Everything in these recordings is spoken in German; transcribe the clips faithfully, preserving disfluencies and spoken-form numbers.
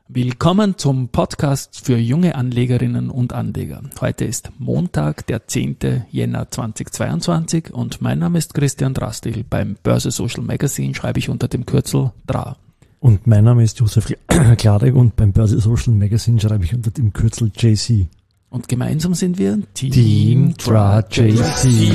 Willkommen zum Podcast für junge Anlegerinnen und Anleger. Heute ist Montag, der zehnten Jänner zweitausendzweiundzwanzig und mein Name ist Christian Drastil. Beim Börse Social Magazine schreibe ich unter dem Kürzel D R A. Und mein Name ist Josef Kladek und beim Börse Social Magazine schreibe ich unter dem Kürzel J C. Und gemeinsam sind wir Team, Team D R A J C.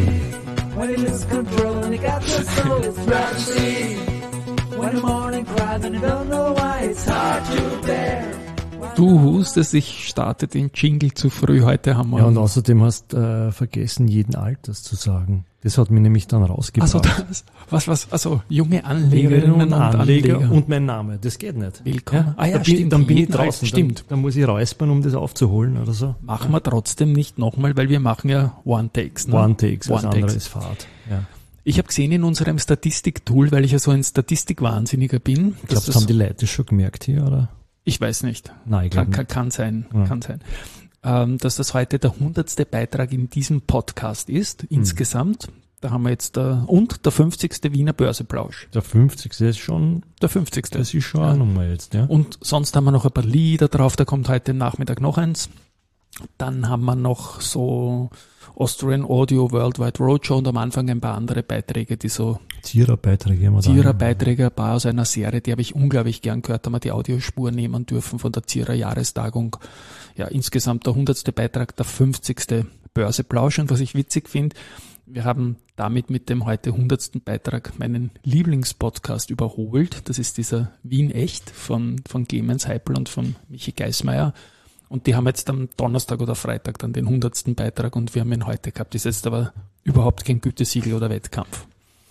Du hustest, ich starte den Jingle zu früh. Heute haben wir... Ja, und außerdem hast äh, vergessen, jeden Alters zu sagen. Das hat mich nämlich dann rausgebracht. Also das, was, was, also junge Anlegerinnen und, und Anleger. Anleger. Und mein Name, das geht nicht. Willkommen. Ja? Ah ja, da stimmt. Bin, dann bin ich draußen. draußen. Stimmt. Dann, dann muss ich räuspern, um das aufzuholen oder so. Machen wir trotzdem nicht nochmal, weil wir machen ja One-Takes. Ne? One-Takes, was One anderes ist Fahrt. Ja. Ich habe gesehen in unserem Statistik-Tool, weil ich ja so ein Statistikwahnsinniger bin. Ich glaube, das haben die Leute schon gemerkt hier, oder? Ich weiß nicht. Nein, ich glaube kann, nicht. kann sein, ja. kann sein. Ähm, dass das heute der hundertste Beitrag in diesem Podcast ist, hm. insgesamt. Da haben wir jetzt der, und der fünfzigste Wiener Börseplausch. Der fünfzigste ist schon, der fünfzigste Das ist schon ja. eine Nummer jetzt, ja. Und sonst haben wir noch ein paar Lieder drauf, da kommt heute Nachmittag noch eins. Dann haben wir noch so Austrian Audio Worldwide Roadshow und am Anfang ein paar andere Beiträge, die so Zierer-Beiträge haben wir da. Zierer-Beiträge, ein paar aus einer Serie, die habe ich unglaublich gern gehört, da haben wir die Audiospur nehmen dürfen von der Zierer Jahrestagung. Ja, insgesamt der hundertste Beitrag, der fünfzigste Börseplausch. Und was ich witzig finde, wir haben damit mit dem heute hundertsten Beitrag meinen Lieblingspodcast überholt. Das ist dieser Wien Echt von, von Clemens Heipel und von Michi Geismeier. Und die haben jetzt am Donnerstag oder Freitag dann den hundertsten Beitrag und wir haben ihn heute gehabt. Das ist jetzt aber überhaupt kein Gütesiegel oder Wettkampf.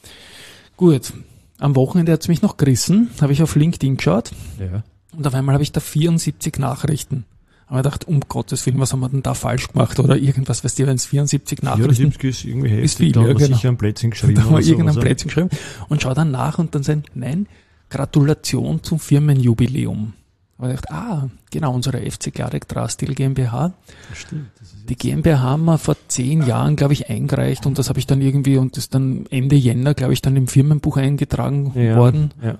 Gut, am Wochenende hat es mich noch gerissen, habe ich auf LinkedIn geschaut Ja. und auf einmal habe ich da vierundsiebzig Nachrichten. Aber ich dachte, um Gottes Willen, was haben wir denn da falsch gemacht oder irgendwas, weißt du, wenn es vierundsiebzig Nachrichten vierundsiebzig ist irgendwie heftig, ist viel, da ja, haben wir genau. sicher ein Plätzchen geschrieben. Da haben wir oder so, irgendein also. Plätzchen geschrieben und schau dann nach und dann sagen, nein, Gratulation zum Firmenjubiläum. Aber ich dachte, ah, genau, unsere F C Kladek Drastil GmbH. Stimmt, das ist Die GmbH haben wir vor zehn Jahren, glaube ich, eingereicht und das habe ich dann irgendwie, und das ist dann Ende Jänner, glaube ich, dann im Firmenbuch eingetragen ja, worden. Ja.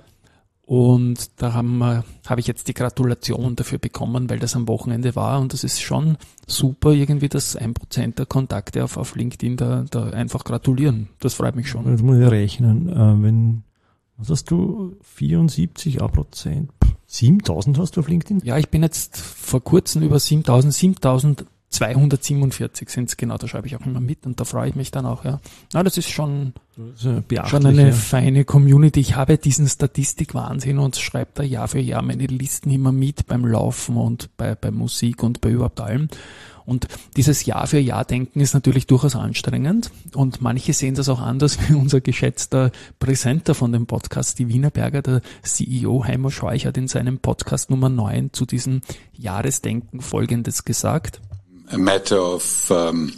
Und da haben wir, habe ich jetzt die Gratulation dafür bekommen, weil das am Wochenende war und das ist schon super irgendwie, dass ein Prozent der Kontakte auf, auf LinkedIn da, da einfach gratulieren. Das freut mich schon. Jetzt muss ich rechnen, äh, wenn, was hast du, vierundsiebzig Prozent, siebentausend hast du auf LinkedIn? Ja, ich bin jetzt vor kurzem über siebentausend, siebentausendzweihundertsiebenundvierzig sind es genau, da schreibe ich auch immer mit und da freue ich mich dann auch, ja. Na, das ist schon, Das ist schon eine ja. feine Community. Ich habe diesen Statistikwahnsinn und schreibe da Jahr für Jahr meine Listen immer mit beim Laufen und bei, bei Musik und bei überhaupt allem. Und dieses Jahr für Jahr Denken ist natürlich durchaus anstrengend und manche sehen das auch anders, wie unser geschätzter Präsenter von dem Podcast, die Wienerberger, der C E O Heimo Scheuch, hat in seinem Podcast Nummer neun zu diesem Jahresdenken Folgendes gesagt. A matter of, um,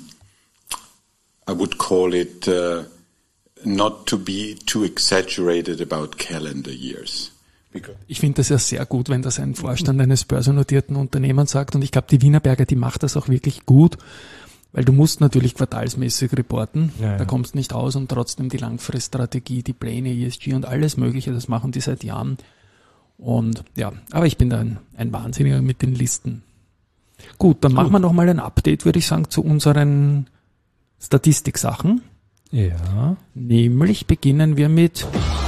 I would call it, uh, not to be too exaggerated about calendar years. Ich finde das ja sehr gut, wenn das ein Vorstand eines börsennotierten Unternehmens sagt und ich glaube, die Wienerberger, die macht das auch wirklich gut, weil du musst natürlich quartalsmäßig reporten, ja, ja. da kommst nicht aus und trotzdem die Langfriststrategie, die Pläne, E S G und alles mögliche, das machen die seit Jahren und ja, aber ich bin da ein, ein Wahnsinniger mit den Listen. Gut, dann gut. machen wir nochmal ein Update, würde ich sagen, zu unseren Statistiksachen. Ja. Nämlich beginnen wir mit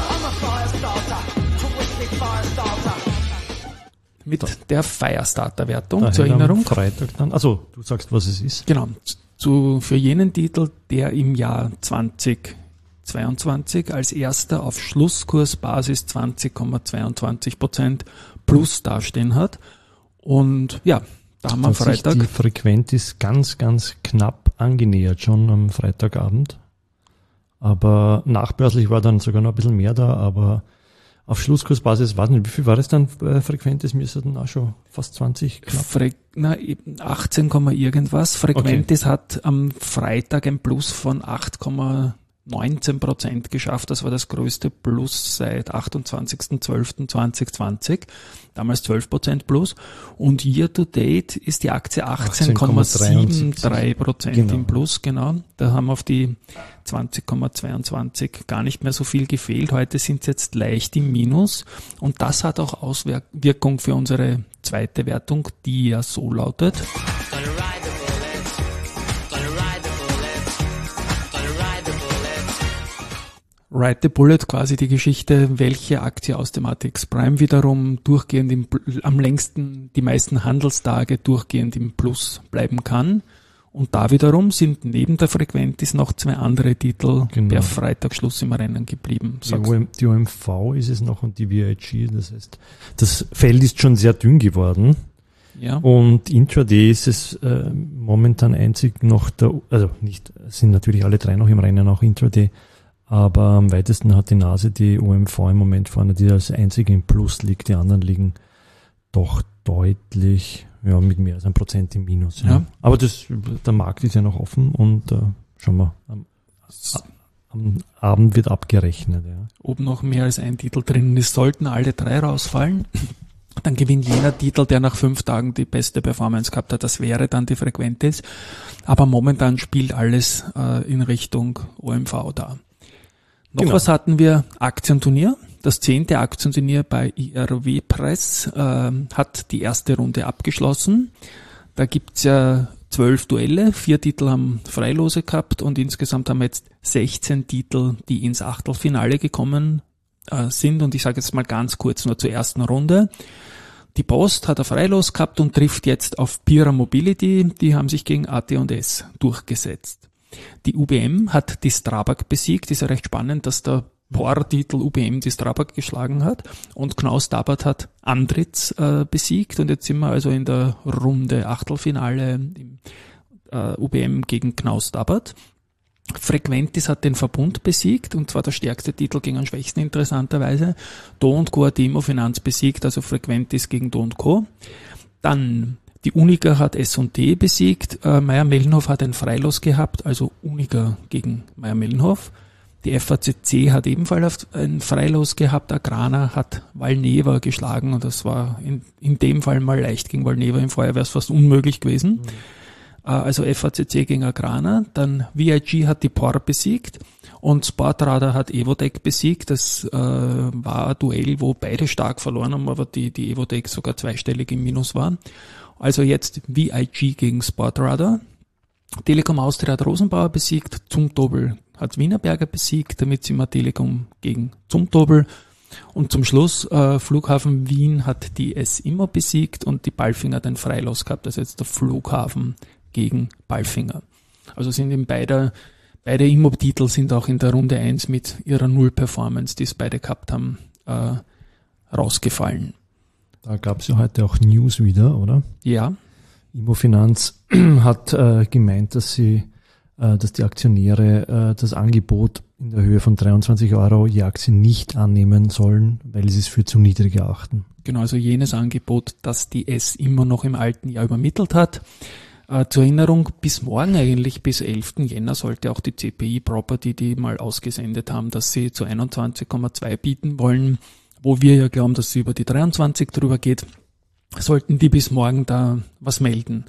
mit der Firestarter-Wertung Daher zur Erinnerung. Am Freitag dann. Also, du sagst, was es ist. Genau. Zu, für jenen Titel, der im Jahr zweitausendzweiundzwanzig als erster auf Schlusskursbasis zwanzig Komma zweiundzwanzig Prozent plus dastehen hat. Und ja, da haben wir am Freitag. Die Frequenz ist ganz, ganz knapp angenähert schon am Freitagabend. Aber nachbörslich war dann sogar noch ein bisschen mehr da, aber auf Schlusskursbasis, weiß nicht, wie viel war das dann äh, frequent? Das müsste dann auch schon fast zwanzig knapp. Fre- na, achtzehn, irgendwas. Frequentis okay. Hat am Freitag ein Plus von acht Komma neunzehn Prozent geschafft. Das war das größte Plus seit achtundzwanzigster zwölfter zweitausendzwanzig. Damals zwölf Prozent Plus. Und year to date ist die Aktie achtzehn Komma dreiundsiebzig Prozent genau. im Plus, genau. Da haben auf die zwanzig Komma zweiundzwanzig gar nicht mehr so viel gefehlt. Heute sind sie jetzt leicht im Minus. Und das hat auch Auswirkung für unsere zweite Wertung, die ja so lautet. Ride the Bullet, quasi die Geschichte, welche Aktie aus dem A T X Prime wiederum durchgehend im, am längsten, die meisten Handelstage durchgehend im Plus bleiben kann. Und da wiederum sind neben der Frequentis noch zwei andere Titel genau. per Freitagsschluss im Rennen geblieben. Die, o M, die O M V ist es noch und die V I G, das heißt, das Feld ist schon sehr dünn geworden. Ja. Und Intraday ist es äh, momentan einzig noch der, also nicht, sind natürlich alle drei noch im Rennen, auch Intraday. Aber am weitesten hat die Nase die O M V im Moment vorne, die als einzige im Plus liegt. Die anderen liegen doch deutlich, ja, mit mehr als ein Prozent im Minus. Ja. Ja. Aber das, der Markt ist ja noch offen und äh, schauen wir, am, am Abend wird abgerechnet. Ja. Ob noch mehr als ein Titel drin ist, sollten alle drei rausfallen. Dann gewinnt jener Titel, der nach fünf Tagen die beste Performance gehabt hat. Das wäre dann die Frequentis. Aber momentan spielt alles äh, in Richtung O M V da. Noch genau. was hatten wir? Aktienturnier. Das zehnte Aktienturnier bei I R W Press äh, hat die erste Runde abgeschlossen. Da gibt's ja zwölf Duelle, vier Titel haben Freilose gehabt und insgesamt haben wir jetzt sechzehn Titel, die ins Achtelfinale gekommen äh, sind. Und ich sage jetzt mal ganz kurz nur zur ersten Runde. Die Post hat ein Freilos gehabt und trifft jetzt auf Pira Mobility. Die haben sich gegen A T und S durchgesetzt. Die U B M hat die Strabag besiegt. Ist ja recht spannend, dass der P O R-Titel U B M die Strabag geschlagen hat. Und Knaus Tabbert hat Andritz äh, besiegt. Und jetzt sind wir also in der Runde Achtelfinale äh, U B M gegen Knaus Tabbert. Frequentis hat den Verbund besiegt, und zwar der stärkste Titel gegen den schwächsten interessanterweise. Do und Co. hat die Immofinanz besiegt, also Frequentis gegen Do und Co. Dann die Uniqa hat S und T besiegt, äh, Mayr-Melnhof hat ein Freilos gehabt, also Uniqa gegen Mayr-Melnhof. Die F A C C hat ebenfalls ein Freilos gehabt, Agrana hat Valneva geschlagen, und das war in, in dem Fall mal leicht gegen Valneva, im Vorjahr wäre es fast unmöglich gewesen. Mhm. Äh, also F A C C gegen Agrana, dann V I G hat die P O R besiegt und Sportradar hat Evotec besiegt. Das äh, war ein Duell, wo beide stark verloren haben, aber die, die Evotec sogar zweistellig im Minus waren. Also jetzt V I G gegen Sportradar. Telekom Austria hat Rosenbauer besiegt, Zumtobel hat Wienerberger besiegt, damit sind wir Telekom gegen Zumtobel. Und zum Schluss, äh, Flughafen Wien hat die S-Immo besiegt und die Palfinger hat ein Freilos gehabt, also jetzt der Flughafen gegen Palfinger. Also sind in beide, beide Immo-Titel sind auch in der Runde eins mit ihrer Null-Performance, die es beide gehabt haben, äh, rausgefallen. Da gab es ja heute auch News wieder, oder? Ja. Immofinanz hat äh, gemeint, dass sie, äh, dass die Aktionäre äh, das Angebot in der Höhe von dreiundzwanzig Euro je Aktie nicht annehmen sollen, weil sie es für zu niedrig erachten. Genau, also jenes Angebot, das die S immer noch im alten Jahr übermittelt hat. Äh, zur Erinnerung, bis morgen eigentlich, bis elften Jänner sollte auch die C P I Property, die mal ausgesendet haben, dass sie zu einundzwanzig Komma zwei bieten wollen, wo wir ja glauben, dass sie über die dreiundzwanzig drüber geht, sollten die bis morgen da was melden.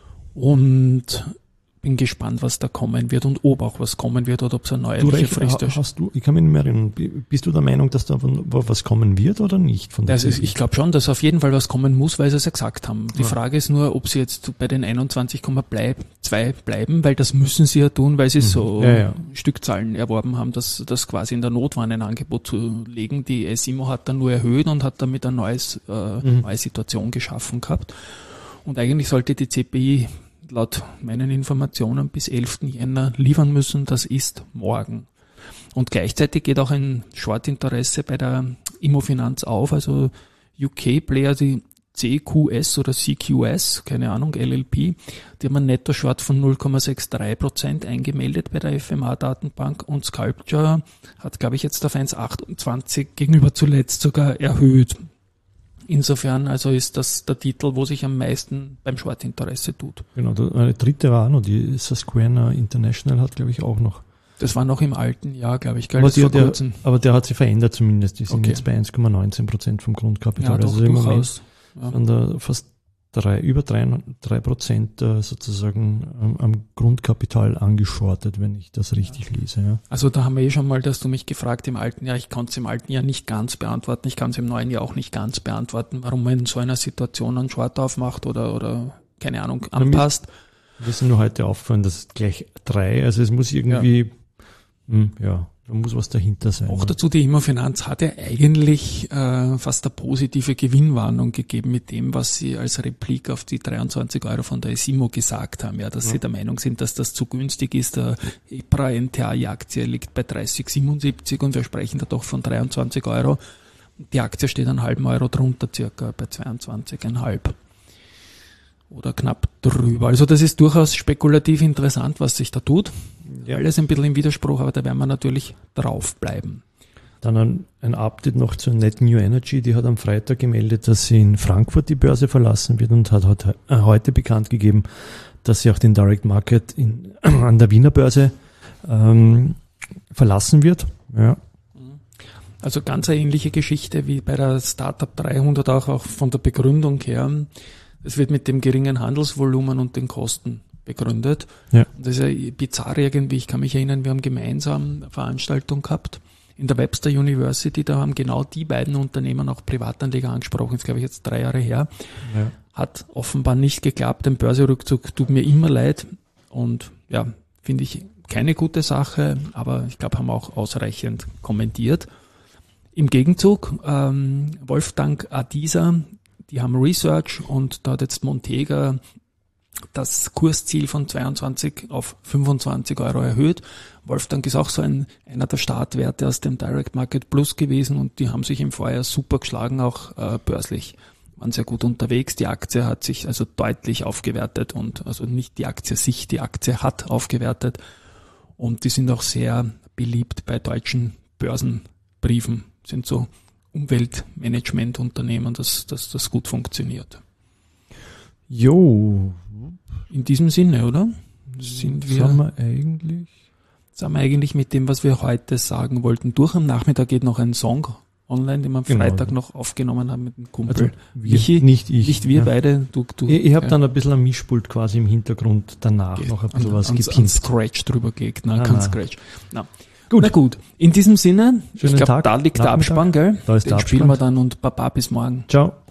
Und bin gespannt, was da kommen wird und ob auch was kommen wird oder ob es eine neue Frist ist. Hast du, ich kann mich nicht mehr erinnern, bist du der Meinung, dass da was kommen wird oder nicht? Von also ich glaube schon, dass auf jeden Fall was kommen muss, weil sie es ja gesagt haben. Die ja. Frage ist nur, ob sie jetzt bei den einundzwanzig Komma zwei bleiben, weil das müssen sie ja tun, weil sie mhm. so ja, ja. Stückzahlen erworben haben, dass das quasi in der Not war, ein Angebot zu legen. Die S-Immo hat dann nur erhöht und hat damit eine neues, äh, mhm. neue Situation geschaffen gehabt. Und eigentlich sollte die C P I laut meinen Informationen bis elften Jänner liefern müssen, das ist morgen. Und gleichzeitig geht auch ein Short-Interesse bei der Immofinanz auf, also U K-Player, die C Q S oder C Q S, keine Ahnung, L L P, die haben einen Netto-Short von null Komma dreiundsechzig Prozent eingemeldet bei der F M A-Datenbank, und Sculpture hat, glaube ich, jetzt auf eins Komma achtundzwanzig gegenüber zuletzt sogar erhöht. Insofern also ist das der Titel, wo sich am meisten beim Short-Interesse tut. Genau, eine dritte war noch, die Susquehanna International hat, glaube ich, auch noch Das war noch im alten Jahr, glaube ich, gell? Aber, Das die, vor der, kurzem. aber der hat sich verändert zumindest. Die sind Okay. jetzt bei eins Komma neunzehn Prozent vom Grundkapital. Ja, doch, also im Moment durchaus. Ja. an der fast drei, über drei, drei Prozent äh, sozusagen am, am Grundkapital angeschortet, wenn ich das richtig lese. Ja. Also da haben wir eh schon mal, dass du mich gefragt im alten Jahr, ich konnte es im alten Jahr nicht ganz beantworten, ich kann es im neuen Jahr auch nicht ganz beantworten, warum man in so einer Situation einen Short aufmacht oder, oder keine Ahnung, anpasst. Wir sind nur heute aufgefallen, dass es gleich drei, also es muss irgendwie, ja, mh, ja da muss was dahinter sein. Auch ja. dazu, die Immofinanz hat ja eigentlich äh, fast eine positive Gewinnwarnung gegeben mit dem, was sie als Replik auf die dreiundzwanzig Euro von der Esimo gesagt haben, ja, dass ja. sie der Meinung sind, dass das zu günstig ist. Der EPRA N T A-Aktie liegt bei dreißig Komma siebenundsiebzig und wir sprechen da doch von dreiundzwanzig Euro. Die Aktie steht einen halben Euro drunter, circa bei zweiundzwanzig Komma fünf. Oder knapp drüber. Also das ist durchaus spekulativ interessant, was sich da tut. Ja. Alles ein bisschen im Widerspruch, aber da werden wir natürlich draufbleiben. Dann ein, ein Update noch zu Net New Energy. Die hat am Freitag gemeldet, dass sie in Frankfurt die Börse verlassen wird und hat heute, äh, heute bekannt gegeben, dass sie auch den Direct Market in, äh, an der Wiener Börse ähm, verlassen wird. Ja. Also ganz eine ähnliche Geschichte wie bei der Startup dreihundert auch, auch von der Begründung her. Es wird mit dem geringen Handelsvolumen und den Kosten begründet. Ja. Das ist ja bizarr irgendwie. Ich kann mich erinnern, wir haben gemeinsam eine Veranstaltung gehabt in der Webster University. Da haben genau die beiden Unternehmen auch Privatanleger angesprochen. Das ist, glaube ich, jetzt drei Jahre her. Ja. Hat offenbar nicht geklappt. Ein Börserückzug tut mir immer leid. Und ja, finde ich keine gute Sache. Aber ich glaube, haben wir auch ausreichend kommentiert. Im Gegenzug, ähm, Wolfgang Adisa, die haben Research und da hat jetzt Montega das Kursziel von zweiundzwanzig auf fünfundzwanzig Euro erhöht. Wolfgang ist auch so ein, einer der Startwerte aus dem Direct Market Plus gewesen und die haben sich im Vorjahr super geschlagen, auch äh, börslich. Waren sehr gut unterwegs. Die Aktie hat sich also deutlich aufgewertet und also nicht die Aktie sich, die Aktie hat aufgewertet und die sind auch sehr beliebt bei deutschen Börsenbriefen, sind so Umweltmanagementunternehmen, dass, dass das gut funktioniert. Jo. In diesem Sinne, oder? Sind wir, sind wir eigentlich? Sind wir eigentlich mit dem, was wir heute sagen wollten, durch. Am Nachmittag geht noch ein Song online, den wir am Genau. Freitag noch aufgenommen haben mit dem Kumpel. Also wir, Michi, nicht ich. Nicht wir ja. beide. Du, du, Ich, ich habe ja. dann ein bisschen ein Mischpult quasi im Hintergrund danach Geht. noch ein bisschen an, was an, gepinnt. an Scratch drüber geht. Nein, Ah, kein nein. Scratch. Na. Gut. Na gut, in diesem Sinne, Schönen ich glaube, Tag, da liegt der Nachmittag. Abspann, gell? Da ist Den der spielen Abspann. wir dann und Baba bis morgen. Ciao.